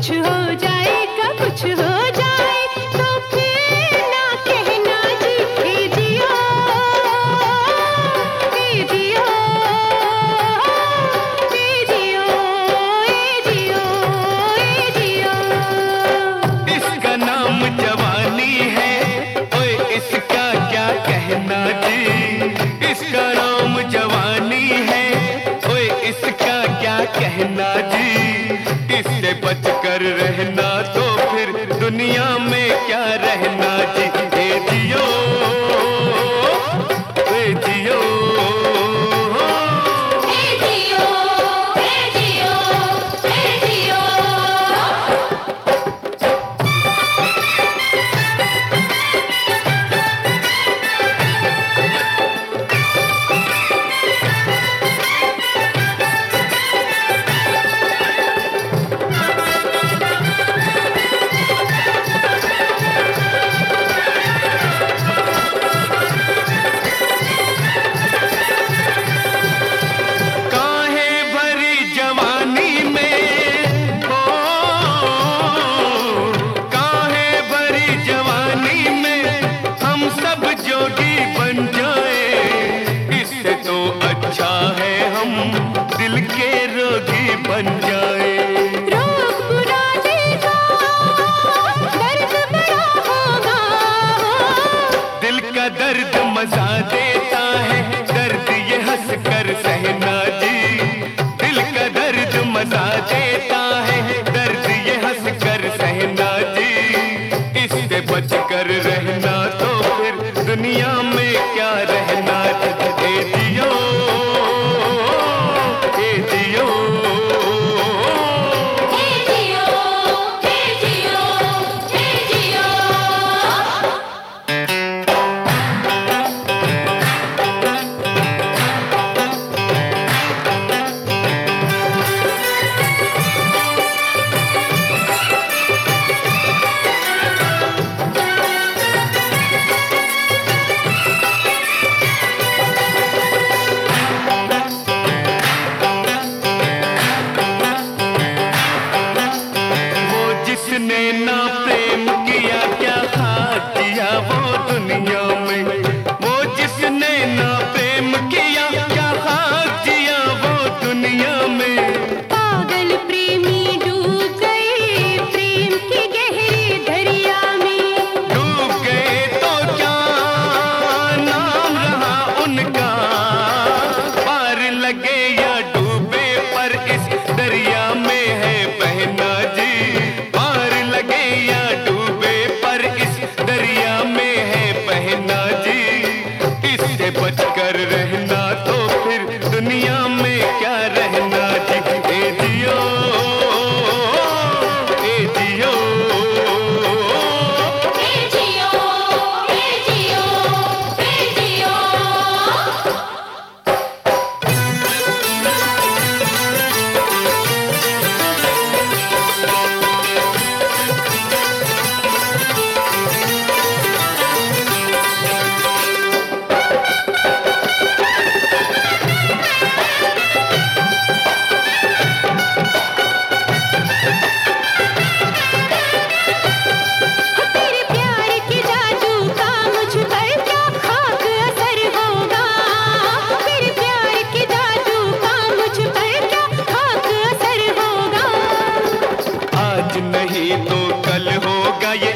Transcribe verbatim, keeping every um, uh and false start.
कुछ हो जाएगा, कुछ हो जाए तो फिर ना कहना जी। ए जियो, ए जियो, ए जियो, ए जियो, ए जियो। इसका नाम जवानी है, ओए इसका क्या कहना जी। इसका नाम जवानी है, ओए इसका क्या कहना जी। इससे बचकर रहना तो फिर दुनिया में क्या रहना जी। ए जियो, ए जियो, ए जियो, ए जियो, ए जियो। दिल के रोगी बन जाए। रोग बुरा देगा, दर्द बड़ा होगा। दिल का दर्द मजा देता है, दर्द ये हंस कर सहना जी। दिल का दर्द मजा देता है, दर्द ये हंस कर सहना जी। इससे बचकर रहना तो फिर दुनिया में क्या रहना जी। ए जियो, जिसने ना प्रेम किया क्या खाक किया वो दुनिया में। वो जिसने ना प्रेम किया क्या खाक किया वो दुनिया में। पागल प्रेमी डूब गए प्रेम की गहरी दरिया में। डूब गए तो क्या नाम रहा उनका। पार लगे या डूबे पर इस दरिया में है बहना जी। या डूबे पर इस दरिया में है बहना जी। इससे बचकर रहना तो फिर दुनिया में क्या रहना जी। ए जियो, ए जियो, ए जियो, ए जियो, ए जियो। नहीं तो कल होगा ये